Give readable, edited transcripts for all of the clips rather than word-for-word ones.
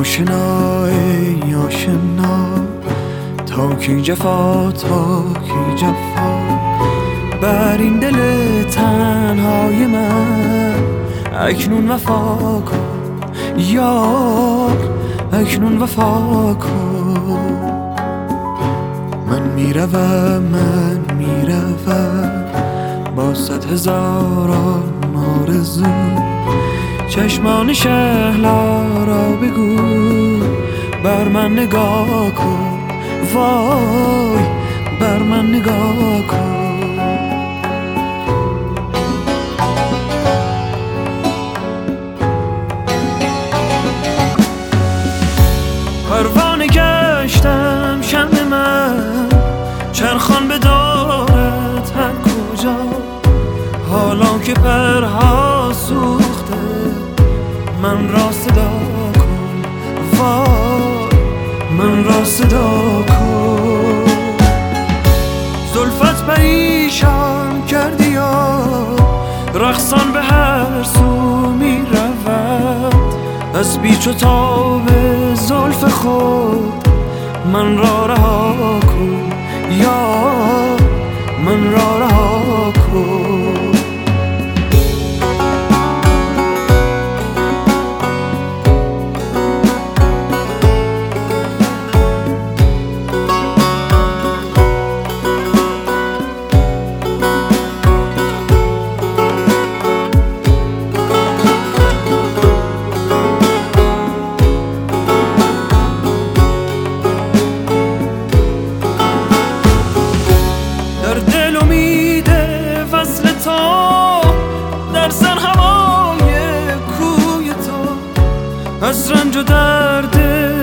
آشنا ای آشنا، تا کی جفا تا کی جفا، بر این دل تنهای من اکنون وفا کن یار، اکنون وفا کن. من میروم با 100,000 آرزو، چشمان شهلا را بگو بر من نگاه کن، وای بر من نگاه کن. پروانه گشتم شمع من، چرخان به دارت هر کجا، حالا که پرها سوخته من را صدا کن، وای من را صدا کن. زلفت پریشان کردی یا رقصان به هر سو می رود، از بیچ و تاب زلف خود من را رها کن یا من را رها کن. از رنج و درد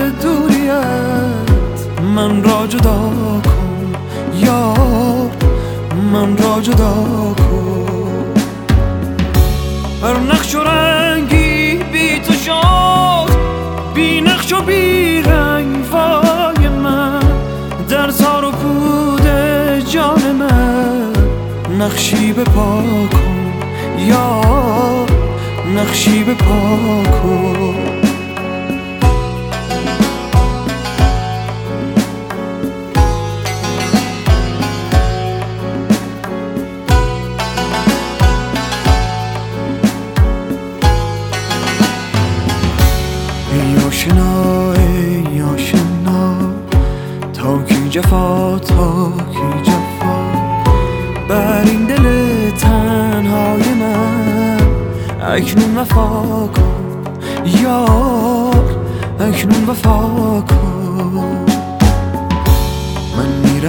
دوریت من را جدا کن یار، من را جدا کن. هر نقش و رنگی بی تو شد، بی نقش و بی رنگ وای من، در تار و پود جان من نقشی به پا کن یار، نقشی به پا کن. آشنا ای آشنا، تا کی جفا تا کی جفا، بر این دل تنهای من اکنون وفا کن یار، اکنون وفا کن. من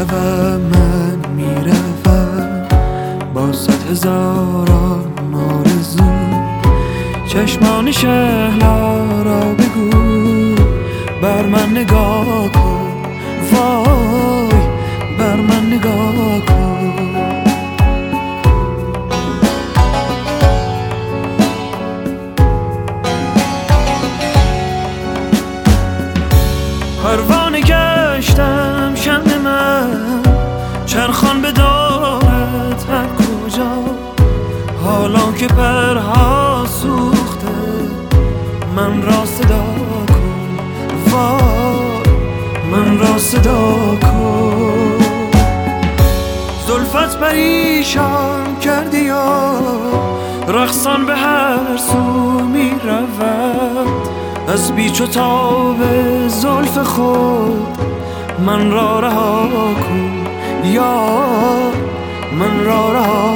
میروم با 100,000 آرزو، چشمان شهلا را بگو بر من نگاه کن، وای بر من نگاه کن. پروانه گشتم شمع من، چرخان به دارت هر کجا، حالا که پرها سوخته من را صدا کن، وای من را صدا کن. زلفت پریشان کردی یا رقصان به هر سو می رود، از بیچ و تاب زلف خود من را رها کن یا من را رها